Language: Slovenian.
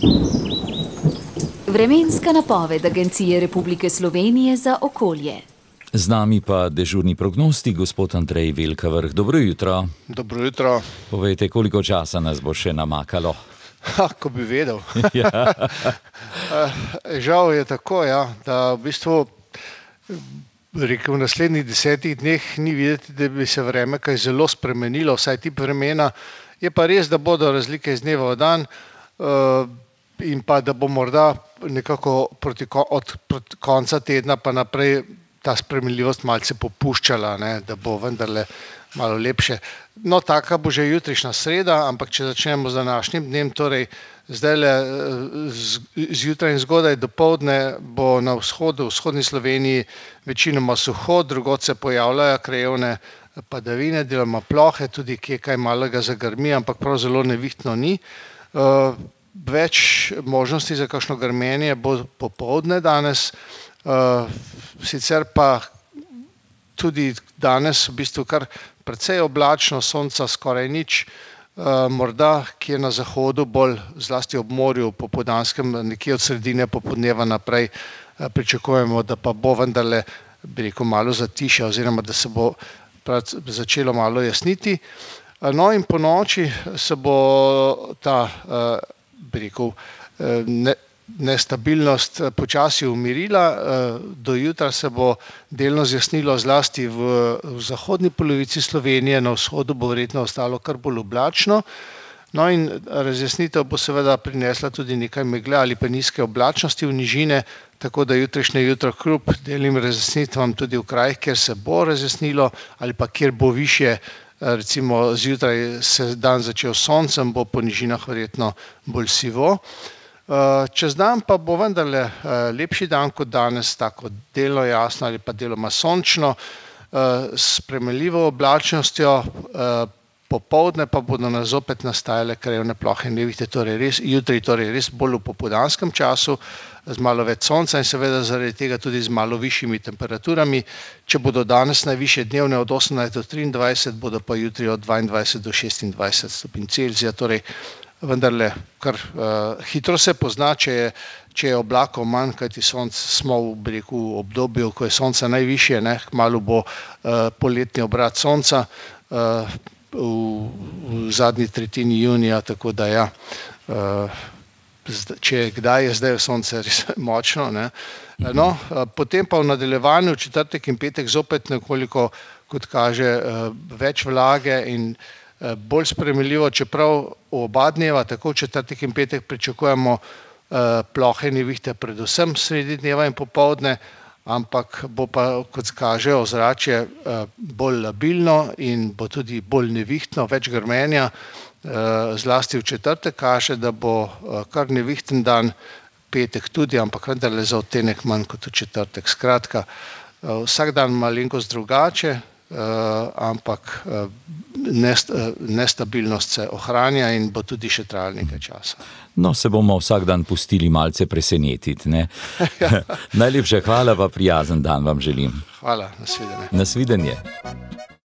Vremenska napoved Agencije Republike Slovenije za okolje. Z nami pa dežurni prognostik, gospod Andrej Velkavrh. Dobro jutro. Dobro jutro. Povejte, koliko časa nas bo še namakalo? Ko bi vedel. Ja. Žal je tako, da v bistvu v naslednjih 10 dneh ni videti, da bi se vreme kaj zelo spremenilo, vsaj tip vremena. Je pa res, da bodo razlike iz dneva v dan in pa da bo morda nekako od konca tedna pa naprej ta spremenljivost malce popuščala, da bo vendarle malo lepše. No, taka bo že jutrišnja sreda, ampak če začnemo z današnjim dnem, torej zdajle zjutraj in zgodaj dopoldne bo na vzhodu, v vzhodni Sloveniji večinoma suho, drugod se pojavljajo krajevne padavine, deloma plohe, tudi kje kaj malega zagrmi, ampak prav zelo nevihtno ni. Več možnosti za kakšno grmenje bo popoldne danes, sicer pa tudi danes v bistvu kar precej oblačno, sonca skoraj nič, morda kje na zahodu, bolj zlasti ob morju, popoldanskem, nekje od sredine popoldneva naprej pričakujemo, da pa bo vendarle, bi rekel, malo zatišja oziroma da se bo začelo malo jasniti. No in po noči se bo ta, bi rekel, nestabilnost počasi umirila, do jutra se bo delno zjasnilo zlasti v zahodni polovici Slovenije, na vzhodu bo verjetno ostalo kar bolj oblačno. No in razjasnitev bo seveda prinesla tudi nekaj megle ali pa nizke oblačnosti v nižine, tako da jutrišnje jutro kljub delnim razjasnitvam tudi v krajih, kjer se bo razjasnilo ali pa kjer bo višje, recimo zjutraj se dan začel s soncem, bo po nižinah verjetno bolj sivo. Čez dan pa bo vendarle lepši dan kot danes, tako delno jasno ali pa deloma sončno, s spremenljivo oblačnostjo, popoldne pa bodo nas zopet nastajale krajevne plohe in nevihte, jutri res bolj v popoldanskem času, z malo več sonca in seveda zaradi tega tudi z malo višjimi temperaturami. Če bodo danes najvišje dnevne od 18 do 23, bodo pa jutri od 22 do 26 stopinj Celzija, torej vendarle kar hitro se pozna, če je oblakov manj, kajti smo v obdobju, ko je sonce najvišje, kmalu bo poletni obrat sonca v zadnji tretjini junija, tako da če kdaj je zdaj sonce res močno. No, potem pa v nadaljevanju četrtek in petek zopet nekoliko, kot kaže, več vlage in bolj spremenljivo, čeprav oba dneva, tako v četrtek in petek pričakujemo plohe nevihte predvsem sredi dneva in popoldne, ampak bo pa, kot kaže, ozračje bolj labilno in bo tudi bolj nevihtno, več grmenja, zlasti v četrtek kaže, da bo kar nevihten dan, petek tudi, ampak vendarle za odtenek manj kot v četrtek. Skratka, vsak dan malenkost drugače, ampak nestabilnost se ohranja in bo tudi še trajalo nekaj časa. No, se bomo vsak dan pustili malce presenetiti, ne? Najlepša hvala, pa prijazen dan vam želim. Hvala, nasvidenje. Nasvidenje.